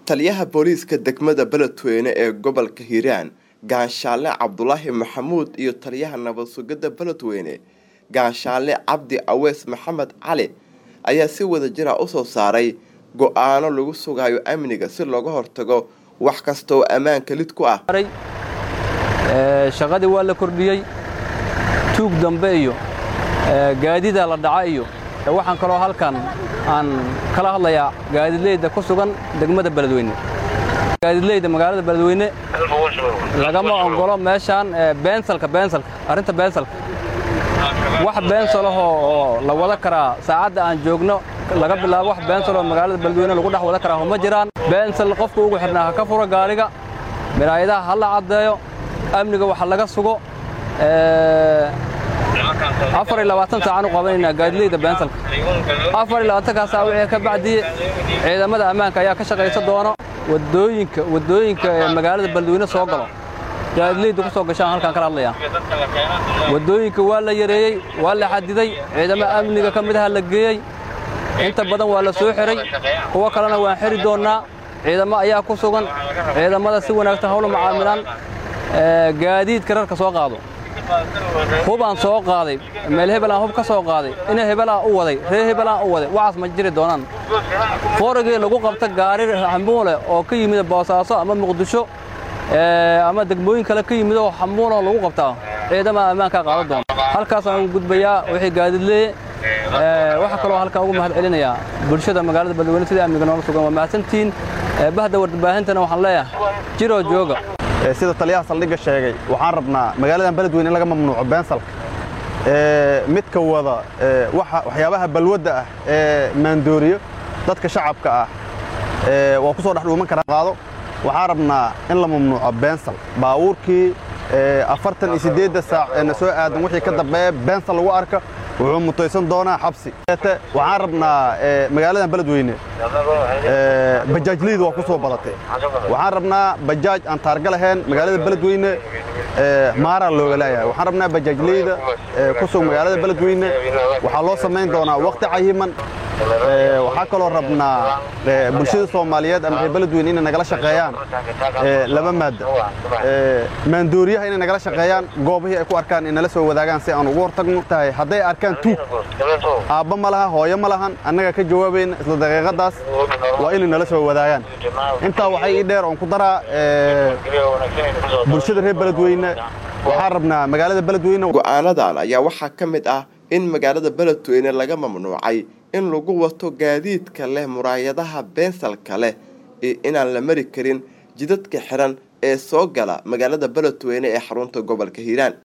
taliyaha booliiska degmada Beledweyne ee gobolka Hiiraan Gaanshaale Cabdullaahi Maxamuud iyo taliyaha nabad sugidda Beledweyne Gaanshaale Cabdi Awees Maxamed Cali ayaa si wada jir ah u soo saaray go'aano lagu sugayo amniga si looga hortago wax kasta oo ammaanka lid ku ah. shaqadii waa la kordhiyay tuug dambe iyo gaadida la dhacay iyo waxaan kaloo halkan aan kala hadlayaa gaadidleyda ku sugan degmada Beledweyne gaadidleyda magaalada Beledweyne lagama ogolo meeshan beensalka arinta beensalka wax beensalaho oo la wada karaa saacada aan joogno laga bilaabo wax beensalo magaalada Beledweyne lagu dhax wada karaa ma jiraan beensal qofku ugu xirnaa ka furo gaariga miraayadaha hal la cadeeyo amniga waxa laga sugo 24 saac aanu qabanayna gaadileyda beensalka 24 saac wixii ka bacdi ciidamada ammaanka ayaa ka shaqeysan doona wadooyinka magaalada Beledweyne soo galo gaadileyda ku soo gashaan halkan kala hadlayaan wadooyinka waa la yareeyay waa la xadiday ciidamada amniga kamid ah la geeyay inta badan waa la soo xiray kuwa kalena waan xiri doonaa ciidamada ayaa ku sugan ciidamada si wanaagsan hawlo macaamilaan gaadiidka rarka soo qaado hubaan soo qaaday meel hebelaan hub ka soo qaaday in hebelaan u waday hebelaan u waday waas ma jiri doonaan qorigii lagu qabta gaari xamuule oo ka yimid Boosaaso ama Muqdisho ama degmooyin kale ka yimid oo xamuule lagu qabtaa ciidamada ammaanka qaado doon halkaas aan gudbayaa wixii gaadidley waxa kale oo halka ugu mahad celinaya bulshada magaalada Beledweyne sida amniga nolol sugan waa mahadsantiin bahda warbaahintana waxaan leeyahay jiro jooga sida taliyaha saldhigga sheegay waxaan rabnaa magaalada Beledweyne laga mamnuuco beensalka midka wada waxyaabaha balwada ah maandooriyo dadka shacabka ah waa ku soo dhaxdhuuman kara qaado waxaan rabnaa in la mamnuuco beensal baabuurkii 48 saac ee soo aadan wixii ka dambeeyay beensal lagu arka wuxuu mutaysan doonaa xabsi waxaan rabnaa magaalada Beledweyne bajaajleydu waa ku soo badatay waxaan rabnaa bajaaj aan taarga lahayn magaalada Beledweyne maara looga leeyahay waxaan rabnaa bajaajleyda ku soo magaalada Beledweyne waxa loo sameyn doonaa waqti cayiman waxa kaloo rabnaa bulshada Soomaaliyeed ama Beledweyne inay nagala shaqeeyaan laba maad maandooriyaha inay nagala shaqeeyaan goobihii ay ku arkaan in la soo wadaagaan si aan ugu hortagno haday arkaan tuug aabba ma laha hooyo ma lahan annaga ka jawaabayna isla daqiiqadaas waa in nala soo wadaagaan inta waxay dheer oo ku daraa bulshada reer Beledweyne waxaan rabnaa magaalada Beledweyne go'aanadan ayaa waxa ka mid ah in magaalada Beledweyne laga mamnuucay in lagu wato gaadiidka leh muraayadaha beensalka leh inaan la mari karin jidadka xiran ee soo gala magaalada Beledweyne ee xarunta gobolka Hiiraan.